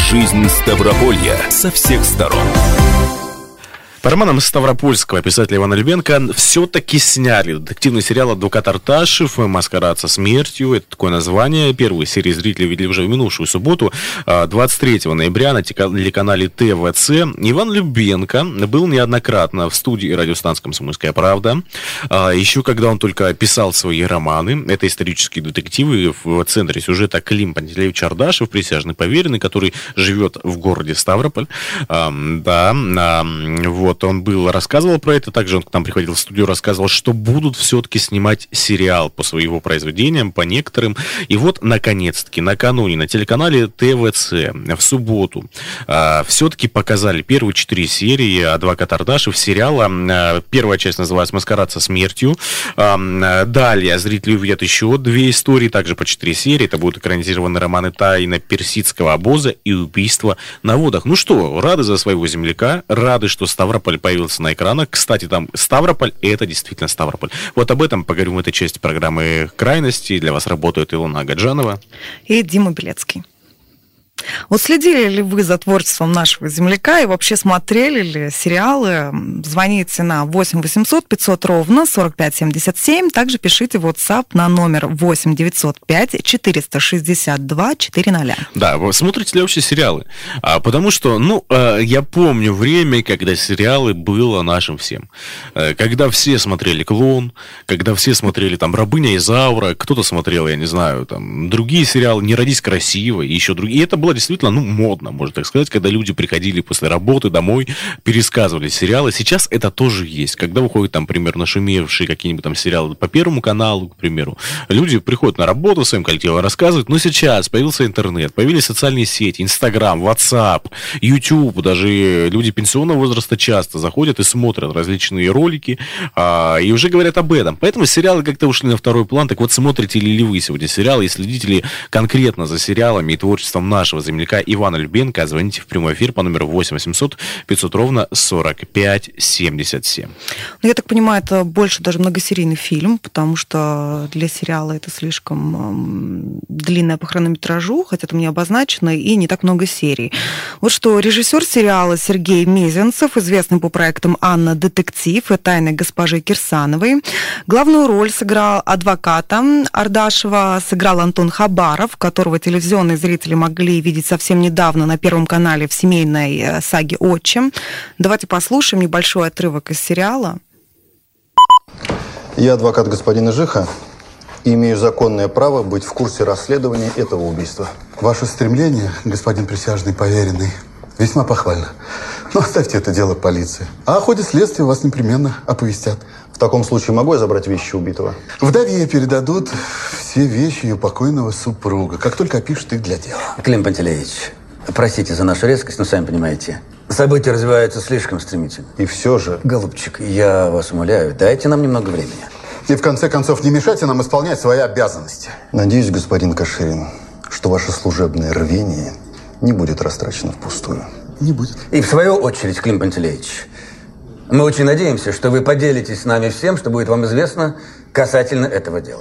Жизнь Ставрополья со всех сторон. По романам ставропольского писателя Ивана Любенко все-таки сняли детективный сериал «Адвокат Ардашев. Маскарад со смертью». Это такое название. Первую серию зрители увидели уже в минувшую субботу, 23 ноября, на телеканале ТВЦ. Иван Любенко был неоднократно в студии радиостанции «Комсомольская правда». Еще когда он только писал свои романы. Это исторические детективы. В центре сюжета Клим Пантелеевич Ардашев, присяжный поверенный, который живет в городе Ставрополь. Вот, он рассказывал про это, также он к нам приходил в студию, рассказывал, что будут все-таки снимать сериал по своим произведениям, по некоторым. И вот, наконец-таки, накануне на телеканале ТВЦ в субботу все-таки показали первые 4 серии «Адвокат Ардашев» сериала. Первая часть называется «Маскарад со смертью». Далее зрители увидят еще 2 истории, также по 4 серии. Это будут экранизированы романы «Тайна персидского обоза» и «Убийство на водах». Ну что, рады за своего земляка, рады, что Ставрополь появился на экранах. Кстати, там Ставрополь — это действительно Ставрополь. Вот об этом поговорим в этой части программы «Крайности». Для вас работают Илона Агаджанова и Дима Белецкий. Вот следили ли вы за творчеством нашего земляка и вообще смотрели ли сериалы? Звоните на 8 800 500 ровно 45 77. Также пишите в WhatsApp на номер 8 905 462 400. Да, вы смотрите ли вообще сериалы? Потому что, я помню время, когда сериалы было нашим всем. Когда все смотрели «Клон», когда все смотрели там «Рабыня Изаура», кто-то смотрел, я не знаю, там другие сериалы «Не родись красиво» и еще другие. И это было действительно, модно, можно так сказать, когда люди приходили после работы домой, пересказывали сериалы. Сейчас это тоже есть. Когда выходят там, примерно, нашумевшие какие-нибудь там сериалы по Первому каналу, к примеру, люди приходят на работу, своим коллективом рассказывают, но сейчас появился интернет, появились социальные сети, Инстаграм, WhatsApp, YouTube, даже люди пенсионного возраста часто заходят и смотрят различные ролики, и уже говорят об этом. Поэтому сериалы как-то ушли на второй план. Так вот, смотрите ли вы сегодня сериалы и следите ли конкретно за сериалами и творчеством нашего земляка Ивана Любенко? Звоните в прямой эфир по номеру 8 800 500 ровно 45 77. Я так понимаю, это больше даже многосерийный фильм, потому что для сериала это слишком длинное по хронометражу, хотя там не обозначено, и не так много серий. Вот что режиссер сериала Сергей Мезенцев, известный по проектам «Анна. Детектив» и «Тайны госпожи Кирсановой». Главную роль сыграл адвоката Ардашева, сыграл Антон Хабаров, которого телевизионные зрители могли видеть совсем недавно на Первом канале в семейной саге «Отчим». Давайте послушаем небольшой отрывок из сериала. Я адвокат господина Жиха и имею законное право быть в курсе расследования этого убийства. Ваше стремление, господин присяжный поверенный, весьма похвально. Но оставьте это дело полиции. А о ходе следствия вас непременно оповестят. В таком случае могу я забрать вещи убитого? Вдове передадут все вещи ее покойного супруга, как только опишут их для дела. Клим Пантелеевич, простите за нашу резкость, но сами понимаете, события развиваются слишком стремительно. И все же... Голубчик, я вас умоляю, дайте нам немного времени. И в конце концов не мешайте нам исполнять свои обязанности. Надеюсь, господин Каширин, что ваше служебное рвение не будет растрачено впустую. Не будет. И в свою очередь, Клим Пантелеевич, мы очень надеемся, что вы поделитесь с нами всем, что будет вам известно касательно этого дела.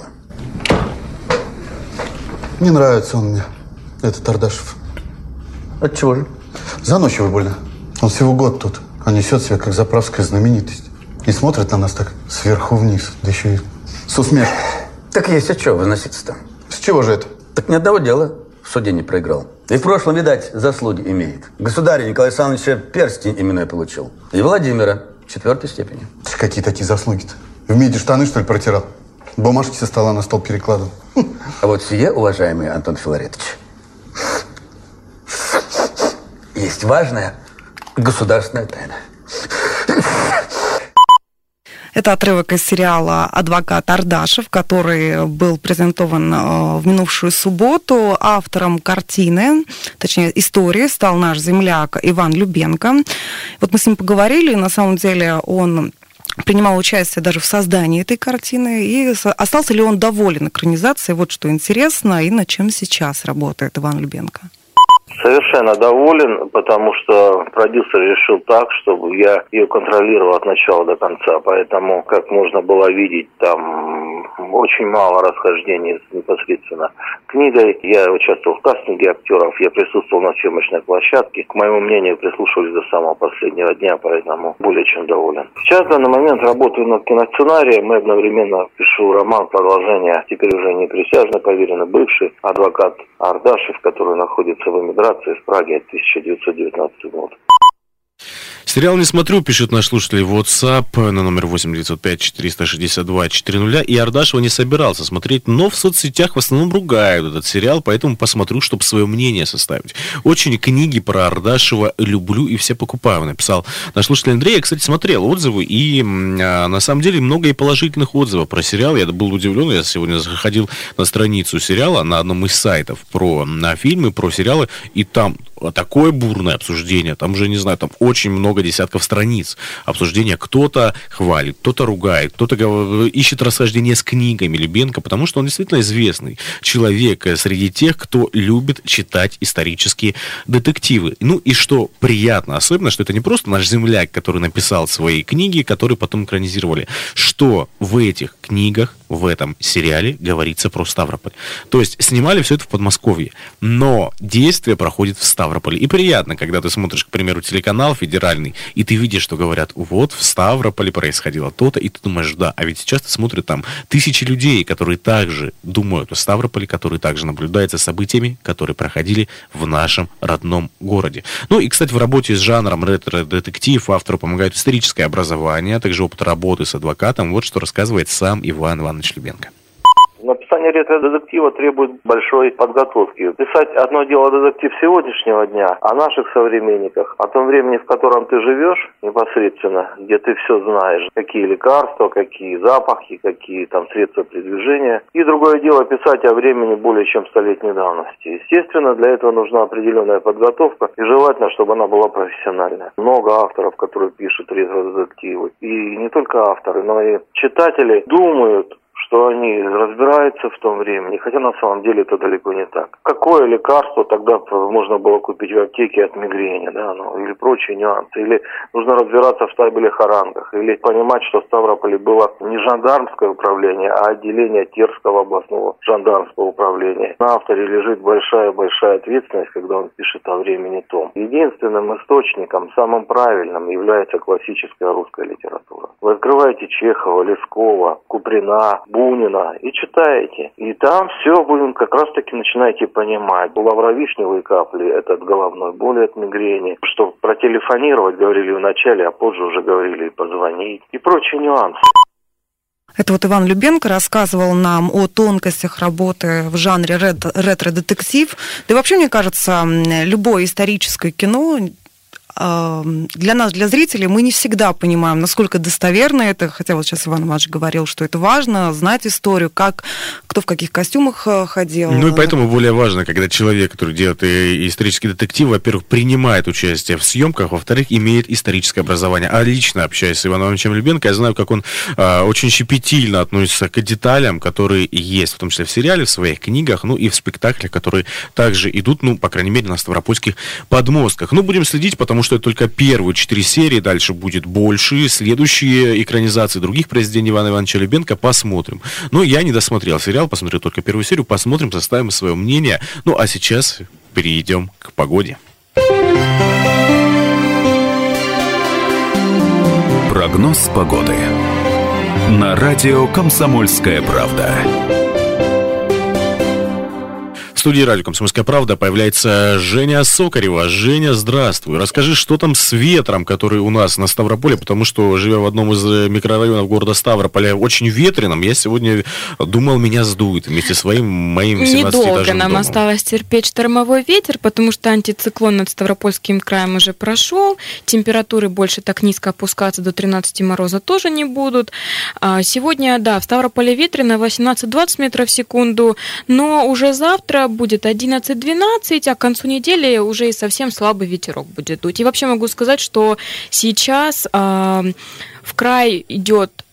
Не нравится он мне, этот Ардашев. Отчего же? Заносчивый больно. Он всего год тут, а несет себя как заправская знаменитость. И смотрит на нас так сверху вниз, да еще и с усмешкой. Так есть от чего возноситься-то. С чего же это? Так ни одного дела в суде не проиграл. И в прошлом, видать, заслуги имеет. Государя Николая Александровича перстень именной получил. И Владимира 4-й степени. Какие такие заслуги-то? В МИДе штаны, что ли, протирал? Бумажки со стола на стол перекладывал. А вот сие, уважаемый Антон Филаретович, есть важная государственная тайна. Это отрывок из сериала «Адвокат Ардашев», который был презентован в минувшую субботу. Автором картины, точнее истории, стал наш земляк Иван Любенко. Вот мы с ним поговорили, и на самом деле он принимал участие даже в создании этой картины. И остался ли он доволен экранизацией? Вот что интересно, и над чем сейчас работает Иван Любенко. Совершенно доволен, потому что продюсер решил так, чтобы я ее контролировал от начала до конца. Поэтому, как можно было видеть, там очень мало расхождений с непосредственно книгой. Я участвовал в кастинге актеров, я присутствовал на съемочной площадке. К моему мнению, прислушивались до самого последнего дня, поэтому более чем доволен. Сейчас, в данный момент, работаю над киносценарием и одновременно пишу роман, продолжение. Теперь уже не присяжный поверенный, бывший адвокат Ардашев, который находится в эмиграции в Праге, 1919 год. Сериал не смотрю, пишет наш слушатель в WhatsApp на номер 8-905-462-400. И Ардашева не собирался смотреть, но в соцсетях в основном ругают этот сериал, поэтому посмотрю, чтобы свое мнение составить. Очень книги про Ардашева люблю и все покупаю, написал наш слушатель Андрей. Я, кстати, смотрел отзывы, и на самом деле много и положительных отзывов про сериал. Я был удивлен, я сегодня заходил на страницу сериала на одном из сайтов про фильмы, про сериалы, и там такое бурное обсуждение, там же, не знаю, там очень много десятков страниц обсуждения. Кто-то хвалит, кто-то ругает, кто-то ищет расхождение с книгами Лебенко, потому что он действительно известный человек среди тех, кто любит читать исторические детективы. Ну и что приятно, особенно, что это не просто наш земляк, который написал свои книги, которые потом экранизировали, что в этих книгах, в этом сериале говорится про Ставрополь. То есть снимали все это в Подмосковье, но действие проходит в Ставрополе. И приятно, когда ты смотришь, к примеру, телеканал федеральный, и ты видишь, что говорят, вот в Ставрополе происходило то-то, и ты думаешь, да, а ведь сейчас ты смотришь там тысячи людей, которые также думают о Ставрополе, которые также наблюдают за событиями, которые проходили в нашем родном городе. Ну и, кстати, в работе с жанром ретро-детектив автору помогает историческое образование, а также опыт работы с адвокатом. Вот что рассказывает сам Иван Иванович Лебенко. Написание ретро-детектива требует большой подготовки. Писать одно дело детектив сегодняшнего дня, о наших современниках, о том времени, в котором ты живешь непосредственно, где ты все знаешь, какие лекарства, какие запахи, какие там средства передвижения. И другое дело писать о времени более чем 100-летней давности. Естественно, для этого нужна определенная подготовка, и желательно, чтобы она была профессиональная. Много авторов, которые пишут ретро-детективы. И не только авторы, но и читатели думают, что они разбираются в том времени, хотя на самом деле это далеко не так. Какое лекарство тогда можно было купить в аптеке от мигрени, да, или прочие нюансы, или нужно разбираться в табелях о рангах, или понимать, что в Ставрополе было не жандармское управление, а отделение Терского областного жандармского управления. На авторе лежит большая-большая ответственность, когда он пишет о времени том. Единственным источником, самым правильным, является классическая русская литература. Вы открываете Чехова, Лескова, Куприна, Бунина и читаете. И там все вы как раз-таки начинаете понимать. У лавровишневой капли это от головной боли, от мигрени. Что протелефонировать говорили вначале, а позже уже говорили и позвонить. И прочие нюансы. Это вот Иван Лебенко рассказывал нам о тонкостях работы в жанре ретро-детектив. Да и вообще, мне кажется, любое историческое кино для нас, для зрителей, мы не всегда понимаем, насколько достоверно это, хотя вот сейчас Иван Иванович говорил, что это важно, знать историю, как, кто в каких костюмах ходил. Ну и поэтому более важно, когда человек, который делает исторический детектив, во-первых, принимает участие в съемках, во-вторых, имеет историческое образование. А лично общаясь с Иваном Ивановичем Лебенко, я знаю, как он очень щепетильно относится к деталям, которые есть, в том числе в сериале, в своих книгах, ну и в спектаклях, которые также идут, ну, по крайней мере, на ставропольских подмостках. Ну, будем следить, потому что это только первые 4 серии, дальше будет больше, следующие экранизации других произведений Ивана Ивановича Лебенко посмотрим. Но я не досмотрел сериал, посмотрел только первую серию, посмотрим, составим свое мнение. Ну, а сейчас перейдем к погоде. Прогноз погоды на радио «Комсомольская правда». В студии радио «Комсомольская правда» появляется Женя Сокарева. Женя, здравствуй. Расскажи, что там с ветром, который у нас на Ставрополе, потому что, живя в одном из микрорайонов города Ставрополя, очень ветреном, я сегодня думал, меня сдует вместе с моим 17-этажным Недолго нам домом. осталось терпеть штормовой ветер, потому что антициклон над Ставропольским краем уже прошел, температуры больше так низко опускаться до 13 мороза тоже не будут. Сегодня, да, в Ставрополе ветрено 18-20 метров в секунду, но уже завтра будет 11-12, а к концу недели уже и совсем слабый ветерок будет дуть. И вообще могу сказать, что сейчас в край идет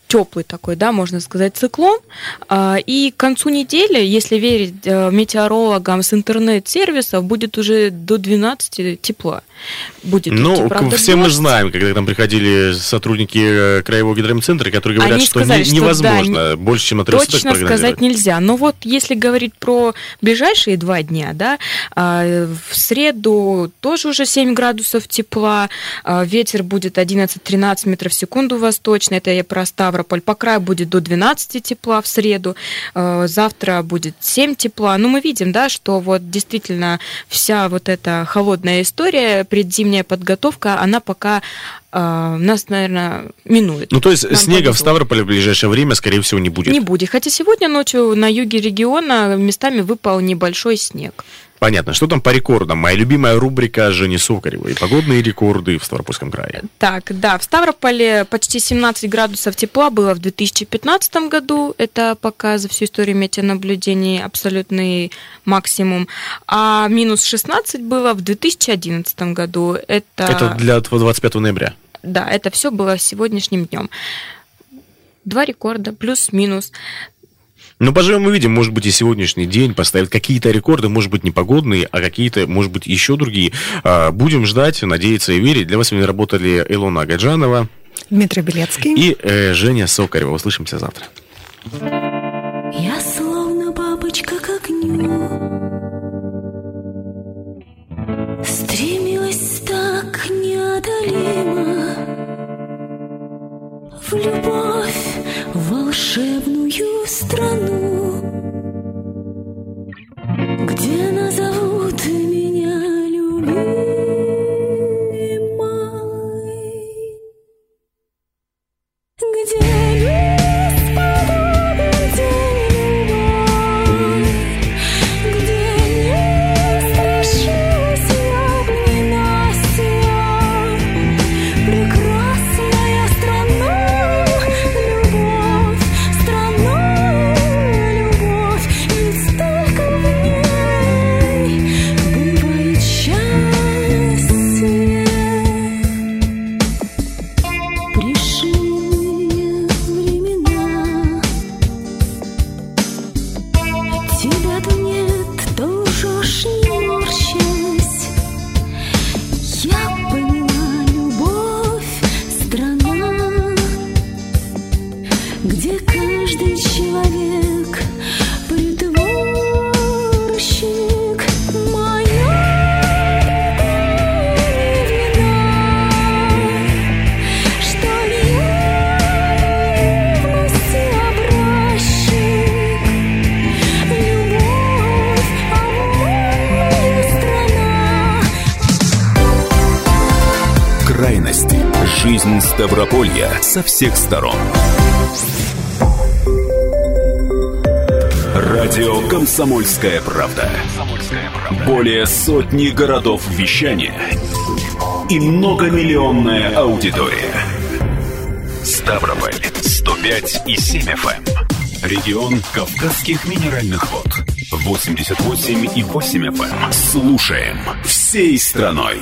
теплый такой, да, можно сказать, циклон. И к концу недели, если верить метеорологам с интернет-сервисов, будет уже до 12 тепла. Будет идти, правда, все мы знаем, когда к нам приходили сотрудники Краевого гидрометцентра, которые говорят, что невозможно больше, чем на 3 суток точно сказать нельзя. Но вот если говорить про ближайшие 2 дня, да, в среду тоже уже 7 градусов тепла, ветер будет 11-13 метров в секунду восточный, это я про Ставрополь, по краю будет до 12 тепла в среду, завтра будет 7 тепла. Ну, мы видим, да, что вот действительно вся вот эта холодная история, предзимняя подготовка, она пока нас, наверное, минует. Ну, то есть снега в Ставрополе в ближайшее время, скорее всего, не будет? Не будет, хотя сегодня ночью на юге региона местами выпал небольшой снег. Понятно. Что там по рекордам? Моя любимая рубрика Жени Сокаревой. Погодные рекорды в Ставропольском крае. Так, да, в Ставрополе почти 17 градусов тепла было в 2015 году. Это пока за всю историю метеонаблюдений абсолютный максимум. А минус 16 было в 2011 году. Это для 25 ноября? Да, это все было сегодняшним днем. 2 рекорда, плюс-минус. Ну, поживем увидим, может быть, и сегодняшний день поставит какие-то рекорды, может быть, не погодные, а какие-то, может быть, еще другие. Будем ждать, надеяться и верить. Для вас сегодня работали Илона Агаджанова, Дмитрий Белецкий и Женя Сокарева. Услышимся завтра. Я словно бабочка к огню, стремилась так неодолимо в любовь, в волшебную страну, где назовут меня любимой, где бесподобен день любовь, где не страшусь я прекрасная страна, любовь, ведь столько в ней бывает счастье. Пришли времена, тебя-то нет, то лжешь, не морщась. Я поняла, любовь — страна, где каждый человек притворщик. Моя не вина, что я наивности образчик. Любовь — обманная страна. Крайности. Жизнь Ставрополья со всех сторон. Радио «Комсомольская правда». Более сотни городов вещания и многомиллионная аудитория. Ставрополь 105,7 FM. Регион Кавказских минеральных вод 88,8 FM. Слушаем всей страной.